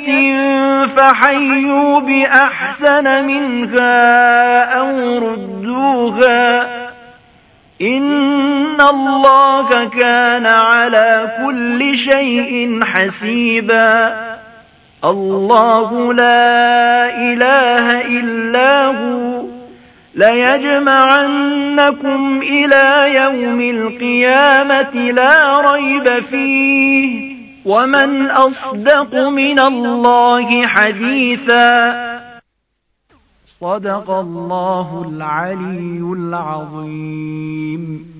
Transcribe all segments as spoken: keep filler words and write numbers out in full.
فحيوا بأحسن منها أو ردوها إن الله كان على كل شيء حسيبا الله لا إله إلا هو ليجمعنكم إلى يوم القيامة لا ريب فيه ومن أصدق من الله حديثا صدق الله العلي العظيم.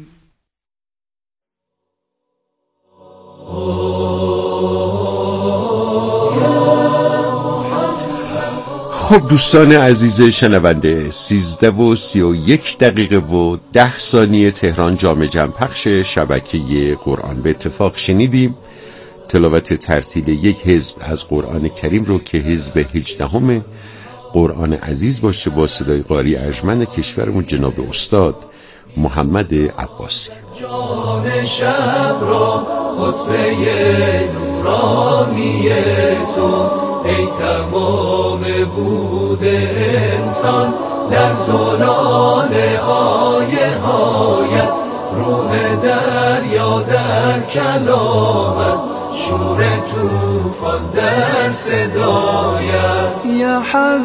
خب دوستان عزیز شنونده، سیزده و سی و یک دقیقه و ده ثانیه تهران جام جم پخش شبکه قرآن. به اتفاق شنیدیم تلاوت ترتیل یک حزب از قرآن کریم رو که حزب هجدهم قرآن عزیز باشه با صدای قاری ارجمند کشورمون جناب استاد محمد عباسی. جان شب را خطبه نورانی تو ای تمام بود انسان در زلال آیه هایت روح دریا در کلامت شور توفان در صدایت یا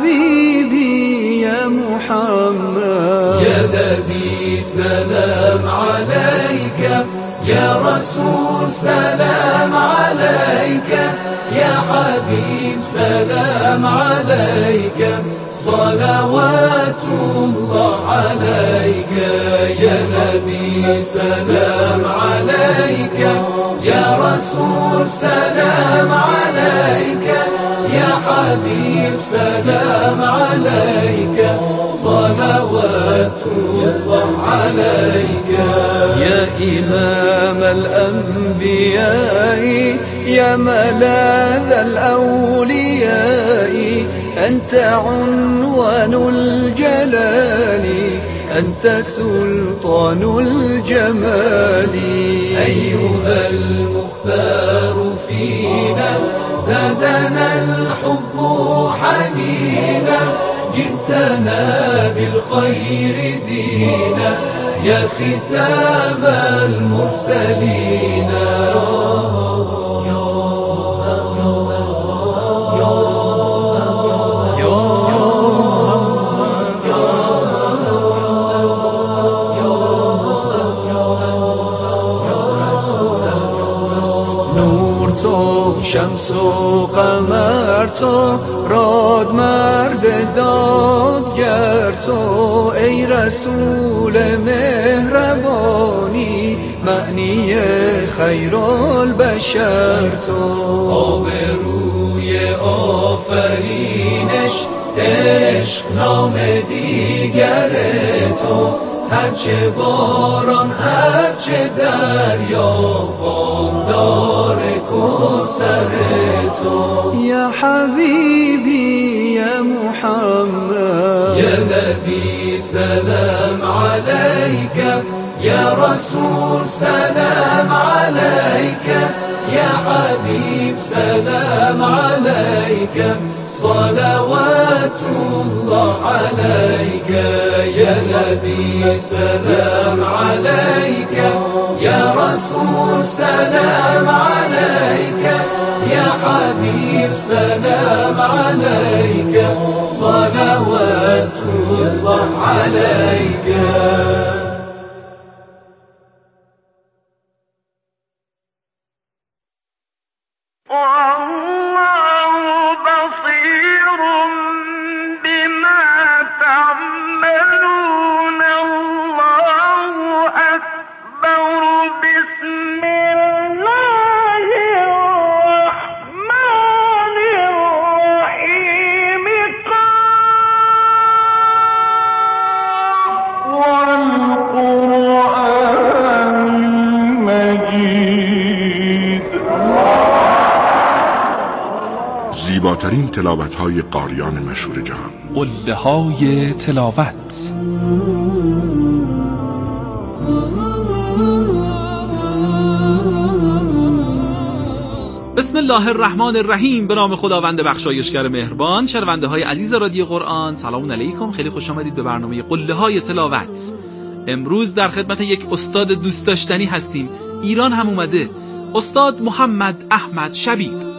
حبیبی یا محمد یا نبی سلام علیک یا رسول سلام علیک یا حبیب سلام علیک صلوات الله علیک یا نبی سلام علیک یا رسول سلام علیک یا حبیب سلام علیک صلوات الله علیک یا امام الانبیاء یا ملاذ الاولیاء انت عنوان الجلال أنت سلطان الجمال أيها المختار فينا زادنا الحب حنينا جئتنا بالخير دينا يا ختام المرسلين شمس و قمر تو راد مرد دادگر تو ای رسول مهربانی معنی خیر البشر تو آبروی آفرینش عشق نام دیگر تو هرچه باران هرچه دریا وامدار کوثر تو یا حبیبی یا محمد یا نبی سلام علیک یا رسول سلام علیک یا حبیب سلام علیک صلوات الله علیک یا نبی سلام علیک یا رسول سلام علیک یا حبیب سلام علیک صلوات الله علیک. زیباترین تلاوت‌های قاریان مشهور جهان، قله‌های تلاوت. بسم الله الرحمن الرحیم. به نام خداوند بخشایشگر مهربان. شنونده های عزیز رادیو قرآن، سلام علیکم. خیلی خوش آمدید به برنامه قله های تلاوت. امروز در خدمت یک استاد دوست داشتنی هستیم. ایران هم اومده. استاد محمد احمد شبیب.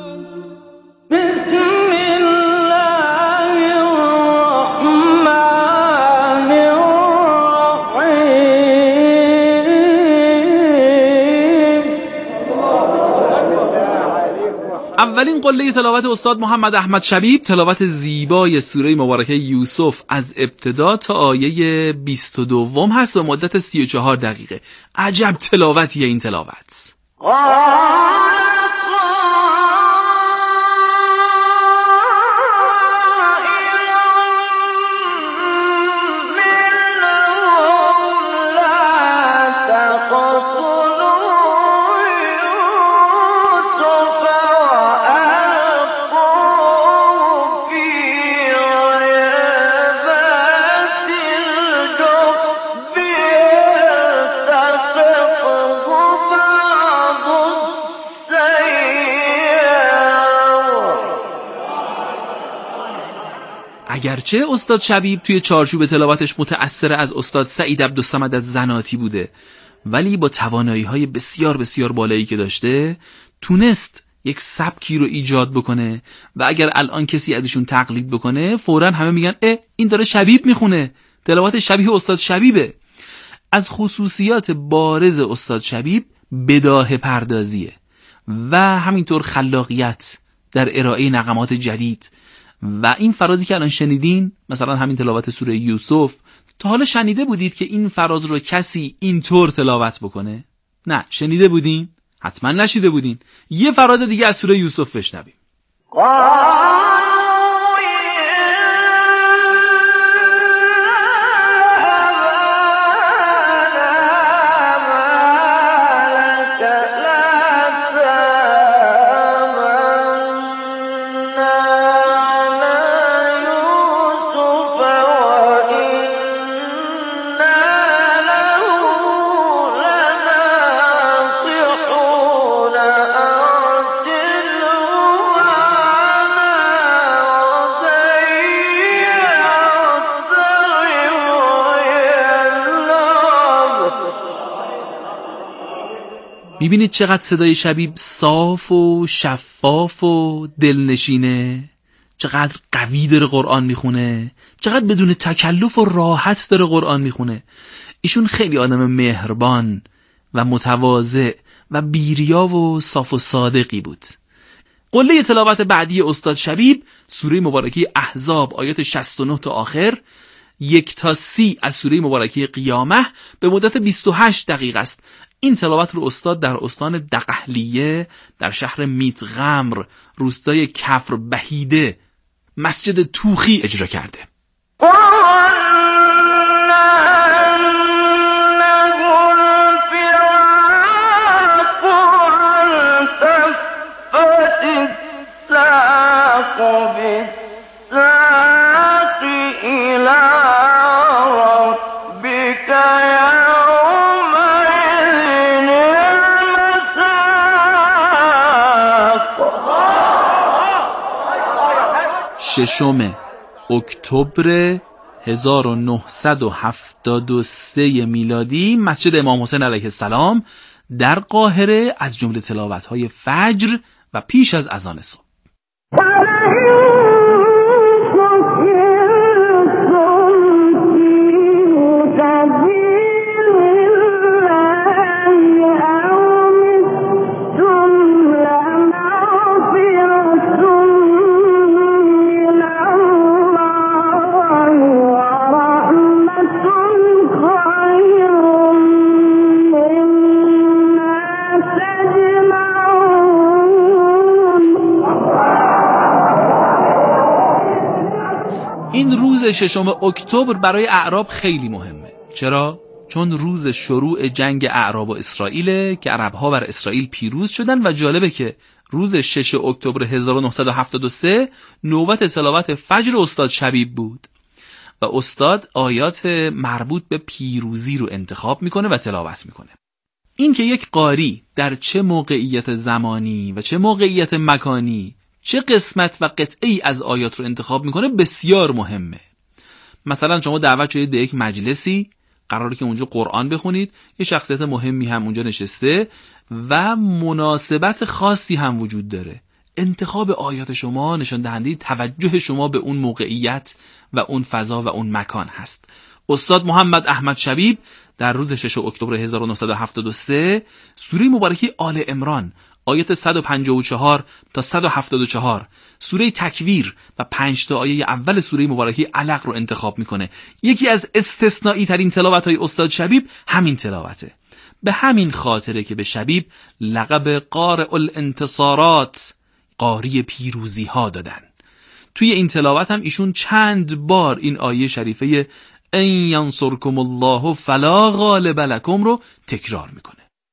اولین قله تلاوت استاد محمد احمد شبیب تلاوت زیبای سوره مبارکه یوسف از ابتدا تا آیه بیست و دو هست و مدت سی و چهار دقیقه. عجب تلاوتیه این تلاوت. اگرچه استاد شبیب توی چارچوب تلاوتش متأثر از استاد سعید عبدالصمد از زناتی بوده، ولی با توانایی‌های بسیار بسیار بالایی که داشته تونست یک سبکی رو ایجاد بکنه و اگر الان کسی ازشون تقلید بکنه فوراً همه میگن اه این داره شبیب میخونه، تلاوت شبیه استاد شبیبه. از خصوصیات بارز استاد شبیب بداهه پردازیه و همینطور خلاقیت در ارائه نغمات جدید و این فرازی که الان شنیدین، مثلا همین تلاوت سوره یوسف، تا حالا شنیده بودید که این فراز رو کسی اینطور تلاوت بکنه؟ نه، شنیده بودین؟ حتما نشیده بودین. یه فراز دیگه از سوره یوسف بشنویم. میبینید چقدر صدای شبیب صاف و شفاف و دلنشینه، چقدر قوی داره قرآن میخونه، چقدر بدون تکلف و راحت داره قرآن میخونه. ایشون خیلی آدم مهربان و متواضع و بیریا و صاف و صادقی بود. قله تلاوت بعدی استاد شبیب سوره مبارکه احزاب آیات شصت و نه تا آخر، یک تا سی از سوره مبارکه قیامه به مدت بیست و هشت دقیقه است. این تلاوت رو استاد در استان دقهلیه در شهر میتغمر روستای کفر بهیده مسجد توخی اجرا کرده. ششم اکتبر هزار و نهصد و هفتاد و سه میلادی مسجد امام حسین علیه السلام در قاهره از جمله تلاوت‌های فجر و پیش از اذان صبح. این روز ششم اکتبر برای اعراب خیلی مهمه. چرا؟ چون روز شروع جنگ اعراب و اسرائیل که عرب‌ها بر اسرائیل پیروز شدن و جالبه که روز شش اکتبر هزار و نهصد و هفتاد و سه نوبت تلاوت فجر استاد شبیب بود و استاد آیات مربوط به پیروزی رو انتخاب میکنه و تلاوت میکنه. این که یک قاری در چه موقعیت زمانی و چه موقعیت مکانی چه قسمت و قطعی از آیات رو انتخاب میکنه بسیار مهمه. مثلا شما دعوت شدید به یک مجلسی، قراره که اونجا قرآن بخونید، یه شخصیت مهمی هم اونجا نشسته و مناسبت خاصی هم وجود داره. انتخاب آیات شما نشان دهنده توجه شما به اون موقعیت و اون فضا و اون مکان هست. استاد محمد احمد شبیب در روز ششم اکتبر هزار و نهصد و هفتاد و سه سوره مبارکه آل عمران آیات صد و پنجاه و چهار تا صد و هفتاد و چهار، سوره تکویر و پنج تا آیه اول سوره مبارکه علق رو انتخاب میکنه. یکی از استثنایی ترین تلاوت‌های استاد شبیب همین تلاوته. به همین خاطره که به شبیب لقب قارئ الانتصارات، قاری پیروزی ها دادن. توی این تلاوت هم ایشون چند بار این آیه شریفه ان ینصرکم الله فلا غالب لکم رو تکرار میکنه.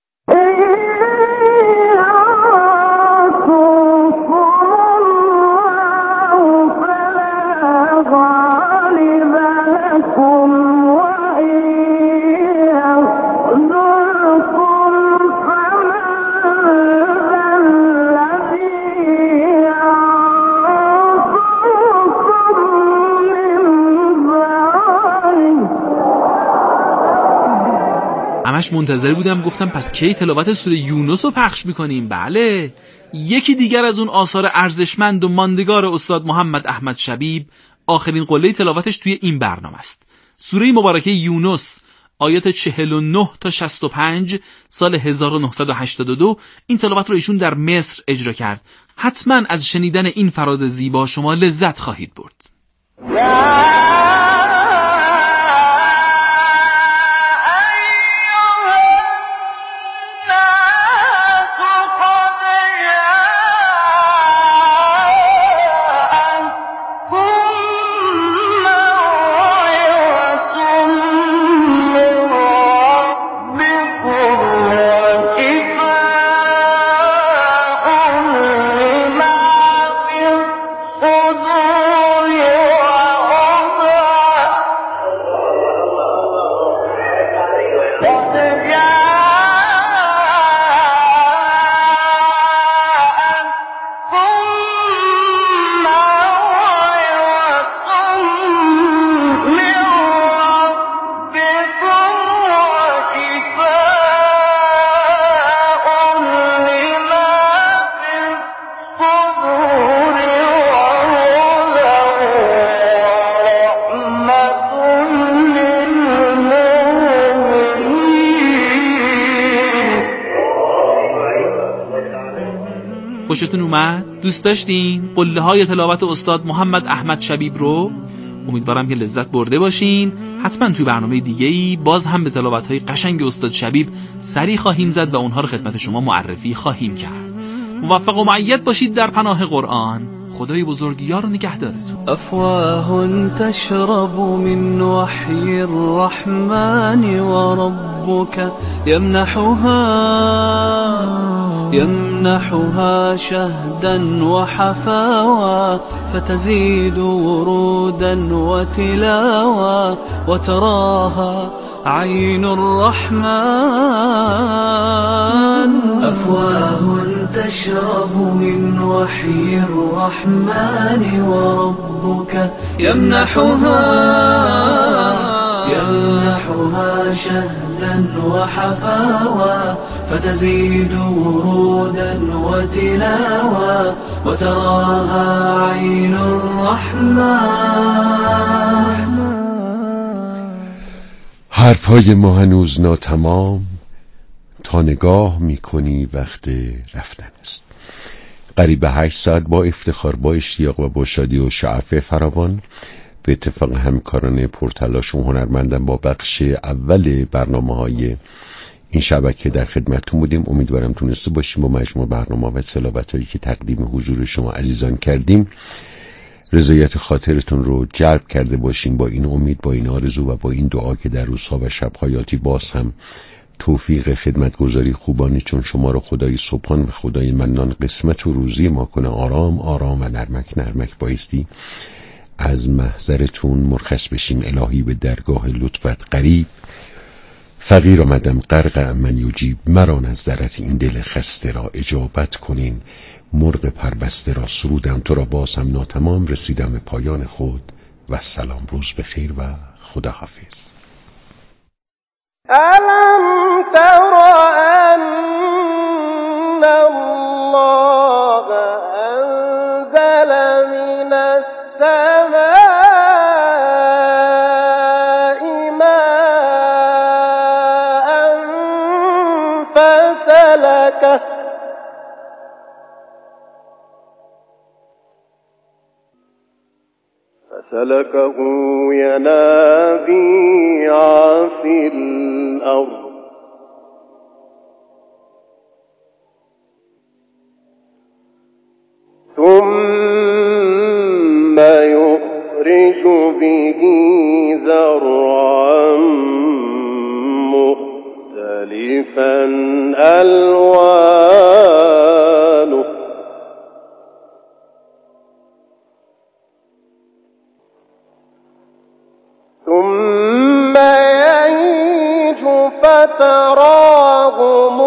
همش منتظر بودم، گفتم پس کی تلاوت سوره یونس رو پخش میکنیم؟ بله، یکی دیگر از اون آثار ارزشمند و ماندگار استاد محمد احمد شبیب، آخرین قله تلاوتش توی این برنامه است. سوره مبارکه یونس آیات چهل و نه تا شصت و پنج سال هزار و نهصد و هشتاد و دو. این تلاوت رو ایشون در مصر اجرا کرد. حتما از شنیدن این فراز زیبا شما لذت خواهید برد. خوشتون اومد؟ دوست داشتین قله های تلاوت استاد محمد احمد شبیب رو؟ امیدوارم که لذت برده باشین. حتما توی برنامه دیگه‌ای باز هم به تلاوت های قشنگ استاد شبیب سری خواهیم زد و اونها رو خدمت شما معرفی خواهیم کرد. موفق و مؤید باشید در پناه قرآن. خدای بزرگیار و نگهدارتون. افواه تشرب من وحی الرحمن وربك يمنحها يمنحها شهدا وحفاوى فتزيد ورودا وتلاوى وتراها عين الرحمن. أفواه تشرب من وحي الرحمن وربك يمنحها يمنحها شهدا وحفاوى فتزيد ورودا وتلاوى وتراها عين الرحمن. حرفهای ما هنوز ناتمام، تا نگاه میکنی وقت رفتن است. قریب هشت ساعت با افتخار، با اشتیاق و با شادی و شعف فراوان به اتفاق همکاران پرتلاش و هنرمندان با بخش اول برنامه‌های این شبکه در خدمتتون بودیم. امیدوارم تونسته باشیم با مجموع برنامه و تلاوت‌هایی که تقدیم حضور شما عزیزان کردیم رضایت خاطرتون رو جلب کرده باشیم. با این امید، با این آرزو و با این دعا که در روزها و شب‌هایاتی باز هم توفیق خدمتگزاری خوبانی چون شما رو خدای سبحان و خدای منان قسمت و روزی ما کنه. آرام آرام و نرمک نرمک بایستی از محضرتون مرخص بشیم. الهی به درگاه لطفت قریب، فقیر آمدم غرق من یجیب، مرا نظرت این دل خسته را اجابت کنین. مرغ پربسته را سرودم، تو را باز هم ناتمام رسیدم به پایان خود. و سلام، روز بخیر و خدا حافظ. ألم تر أن الله أنزل من السماء ماء فسلكه فسلكه ينابيع في الأرض ثم يخرج به زرعا مختلفا ألوانه ثم يهيج فتراه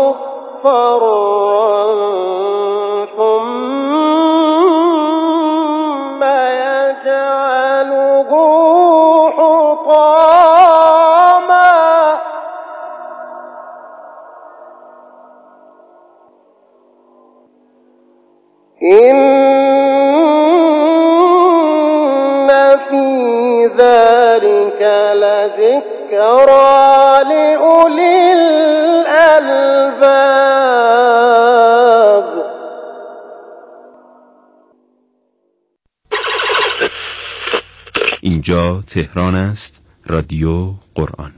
مصفرا ثم يجعله حطاما إن في ذلك لذكرى لأولي الألباب. اینجا تهران است، رادیو قرآن.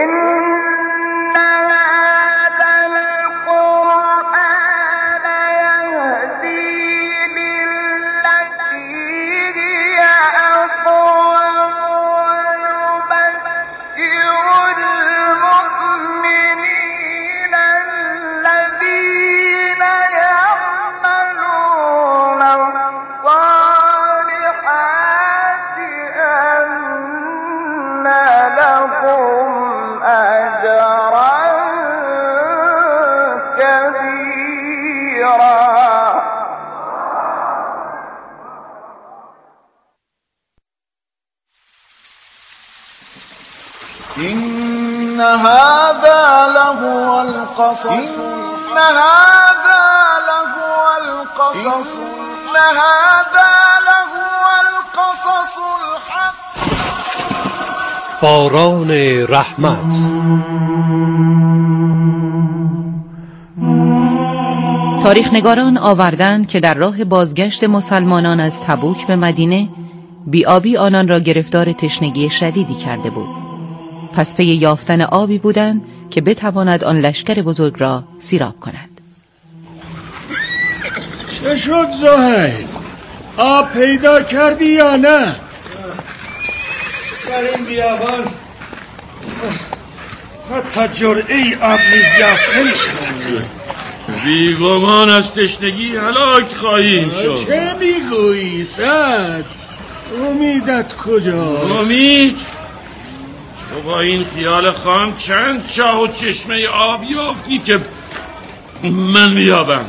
إن هذا لهو القصص إن هذا لهو القصص إن هذا لهو القصص الحق. باران رحمت. تاریخ نگاران آوردند که در راه بازگشت مسلمانان از تبوک به مدینه، بی‌آبی آنان را گرفتار تشنگی شدیدی کرده بود. پس پی یافتن آبی بودند که بتواند آن لشکر بزرگ را سیراب کند. چه شد زهیر؟ آب پیدا کردی یا نه؟ در این بیابان حتی جرعه آب نیز یافت نمی شود. بیگمان از تشنگی هلاک خواهیم شد. چه میگویی سعد؟ امیدت کجا؟ امید؟ تو با این خیال خام چند چاه و چشمه آب یافتی که من بیابم؟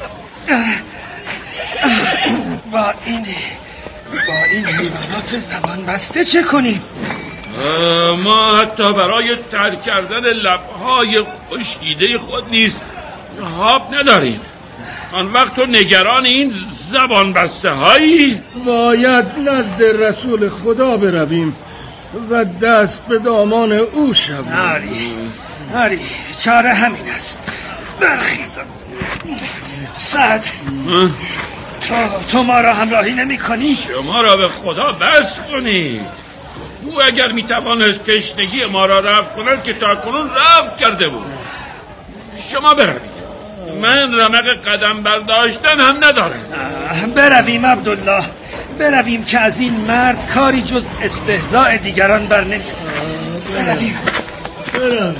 با این با این حیوانات زبان بسته چه کنیم؟ ما حتی برای تر کردن لبهای خشکیده خود نیز آب نداریم. آن وقت تو نگران این زبان بسته هایی؟ باید نزد رسول خدا برویم و دست به دامان او شویم. آری آری چاره همین است. برخیزم سعد، تو, تو ما را همراهی نمی کنی؟ شما را به خدا بس کنید. او اگر می توانست تشنگی ما را رفع کند که تا کنون رفع کرده بود. شما بروید، من رمق قدم برداشتن هم ندارم. برویم عبدالله، برویم که از این مرد کاری جز استهزاء دیگران بر نمیاد. برویم برویم.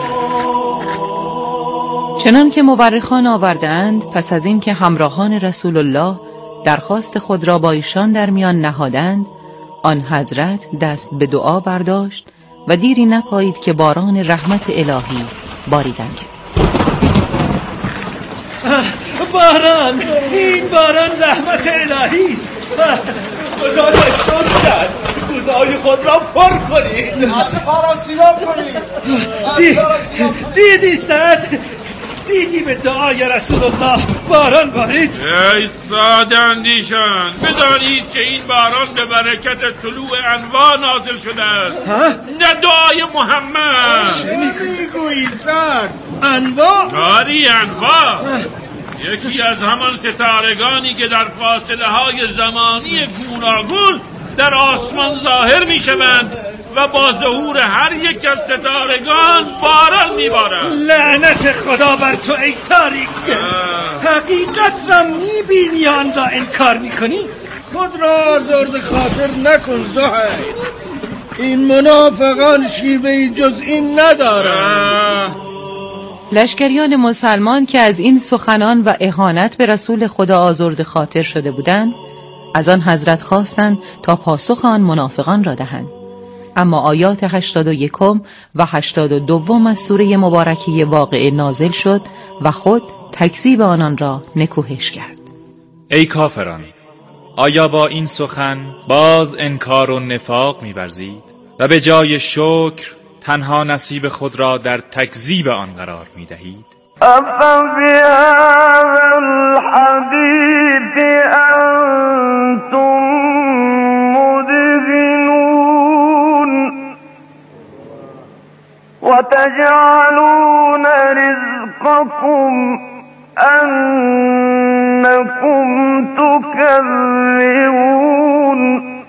چنان که مورخان آوردند، پس از این که همراهان رسول الله درخواست خود را با ایشان در میان نهادند، آن حضرت دست به دعا برداشت و دیری نپایید که باران رحمت الهی باریدن کرد. باران، این باران رحمت الهی است. خدا را شکر، کوزه‌های خود را پر کنید، از پاراسیلا کنید. دی... دیدی سعد؟ دیدی به دعای رسول الله باران بارید؟ ای ساده اندیشان، بدانید که این باران به برکت طلوع انواع نازل شده است، نه دعای محمد. چه میگویی سعد؟ انواع؟ آری انواع. یکی از همان ستارگانی که در فاصله های زمانی گوناگون در آسمان ظاهر می شوند و با ظهور هر یک از ستارگان باران می بارند. لعنت خدا بر تو ای تاریک. حقیقت را می بینی آن را انکار می کنی؟ خود را آزرد خاطر نکن زهیر. این منافقان شیوهی جز این ندارند. لشکریان مسلمان که از این سخنان و اهانت به رسول خدا آزرد خاطر شده بودند، از آن حضرت خواستند تا پاسخ آن منافقان را دهند. اما آیات هشتاد و یکم و هشتاد و دوم از سوره مبارکه واقعه نازل شد و خود تکذیب آنان را نکوهش کرد. ای کافران، آیا با این سخن باز انکار و نفاق می‌ورزید و به جای شکر تنها نصیب خود را در تکذیب آن قرار می‌دهید؟ أفبهذا الحديث أنتم مدهنون وتجعلون رزقكم أنكم تكذبون.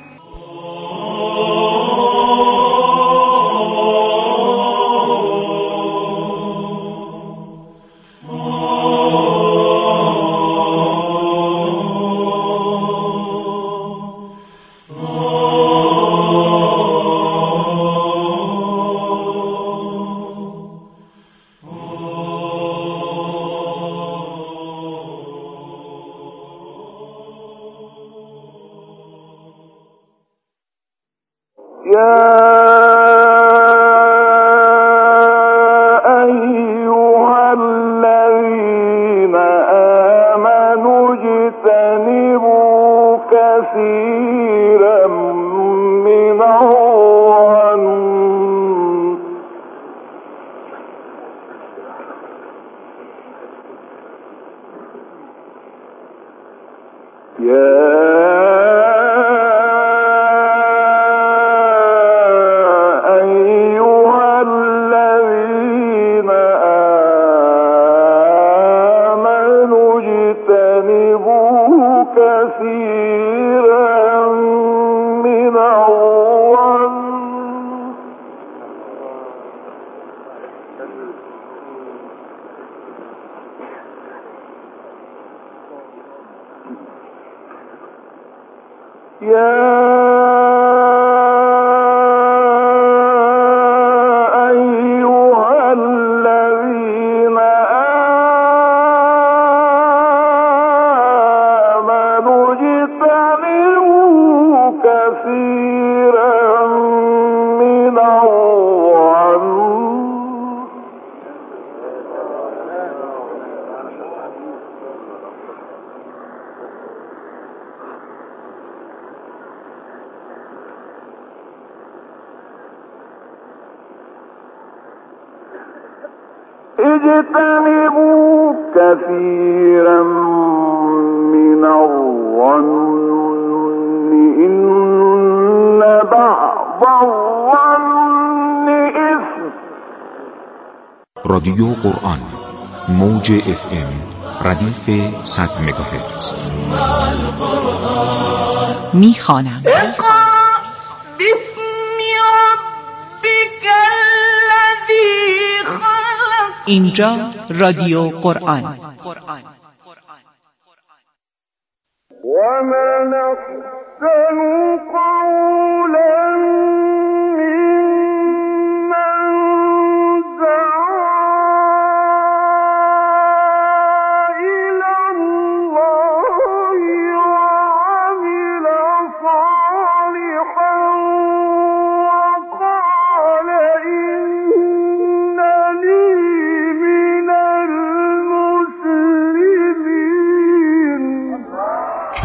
اجتنبوا كثيرا من الظن إن بعض الظن إثم. رادیو قرآن، موج اف ام ردیف صد مگاهرتز. میخوانم اینجا رادیو قرآن. و من احسن قولا ممن دعا إلی الله وعمل صالحا وقال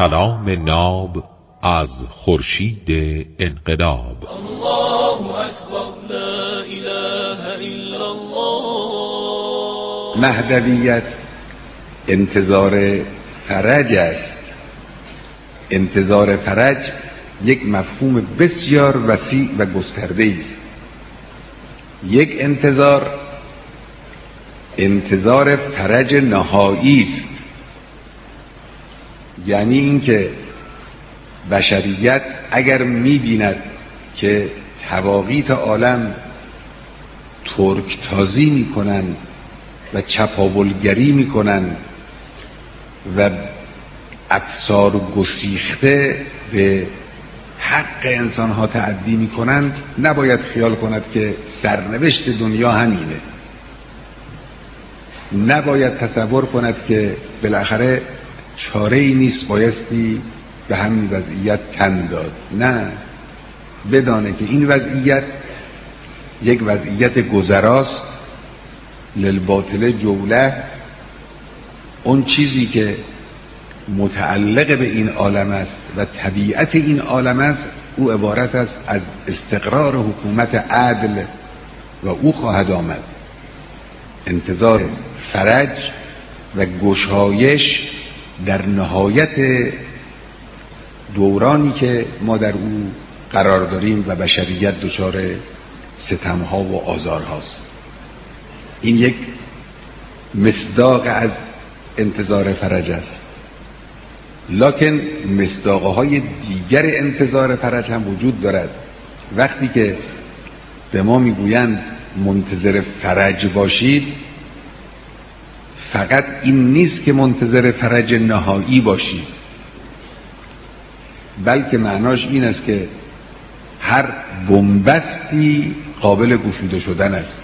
کلام ناب از خورشید انقلاب. الله اکبر لا اله الا الله. مهدویت انتظار فرج است. انتظار فرج یک مفهوم بسیار وسیع و گسترده است. یک انتظار انتظار فرج نهایی است، یعنی اینکه بشریت اگر می‌بیند که طواغیت عالم ترکتازی می‌کنند و چپاولگری می‌کنند و افسار گسیخته به حق انسان‌ها تعدی می‌کنند، نباید خیال کند که سرنوشت دنیا همینه. نباید تصور کند که بالاخره چاره‌ای نیست، بایستی به همین وضعیت تن داد. نه، بدانه که این وضعیت یک وضعیت گذراست. للباطل جوله، اون چیزی که متعلق به این عالم است و طبیعت این عالم است، او عبارت است از استقرار حکومت عدل و او خواهد آمد. انتظار فرج و گشایش در نهایت دورانی که ما در او قرار داریم و بشریت دچار ستمها و آزارهاست. این یک مصداق از انتظار فرج است. لکن مصداقهای دیگر انتظار فرج هم وجود دارد. وقتی که به ما میگویند منتظر فرج باشید، فقط این نیست که منتظر فرج نهایی باشید، بلکه معناش این است که هر بنبستی قابل گشوده شدن است.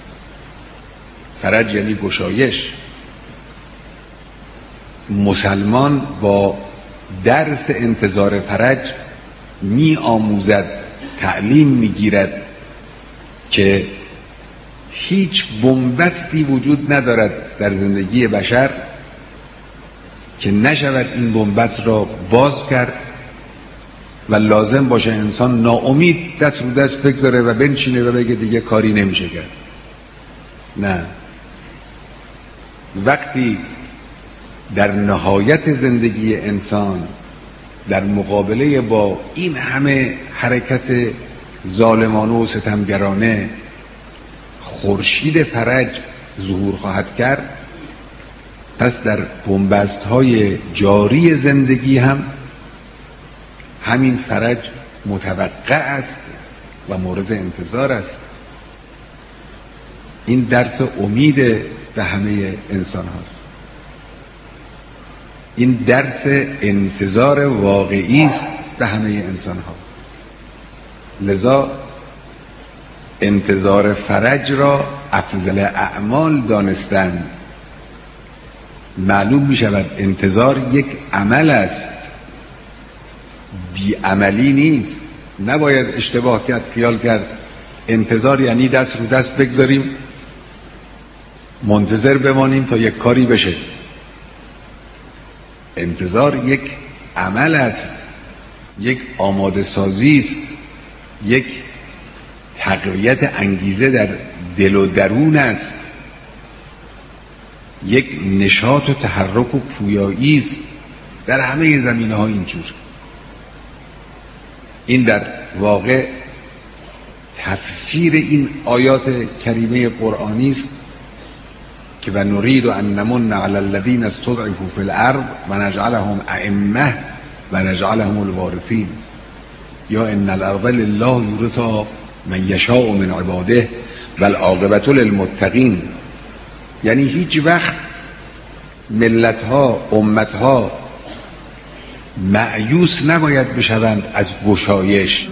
فرج یعنی گشایش. مسلمان با درس انتظار فرج می آموزد، تعلیم می گیرد که هیچ بنبستی وجود ندارد در زندگی بشر که نشود این بنبست را باز کرد و لازم باشه انسان ناامید دست رو دست بگذاره و بنشینه و بگه دیگه کاری نمیشه کرد. نه، وقتی در نهایت زندگی انسان در مقابله با این همه حرکت ظالمانه و ستمگرانه خورشید فرج ظهور خواهد کرد، پس در بنبست‌های جاری زندگی هم همین فرج متوقع است و مورد انتظار است. این درس امید به همه انسان هاست. این درس انتظار واقعی است به همه انسان ها. لذا انتظار فرج را افضل اعمال دانستن. معلوم می شود انتظار یک عمل است، بی عملی نیست. نباید اشتباه کرد، خیال کرد انتظار یعنی دست رو دست بگذاریم منتظر بمانیم تا یک کاری بشه. انتظار یک عمل است، یک آماده سازی است، یک تقویت انگیزه در دل و درون است، یک نشاط و تحرک و پویایی است. در همه زمینه‌ها اینجور. این در واقع تفسیر این آیات کریمه قرآنی است که و نرید ان نمن علی الذین استضعفوا فی الارض و نجعلهم ائمه و نجعلهم الوارثین یا ان الارض لله یورثها من یشاء من عباده و العاقبة للمتقین. یعنی هیچ وقت ملت‌ها، امت‌ها مأیوس نباید بشوند از گشایش.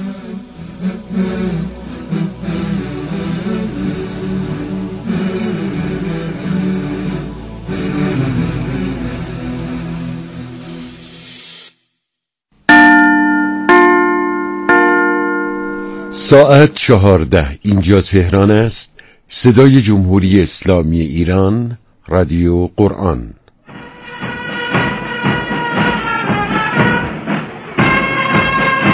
ساعت چهارده، اینجا تهران است. صدای جمهوری اسلامی ایران، رادیو قرآن.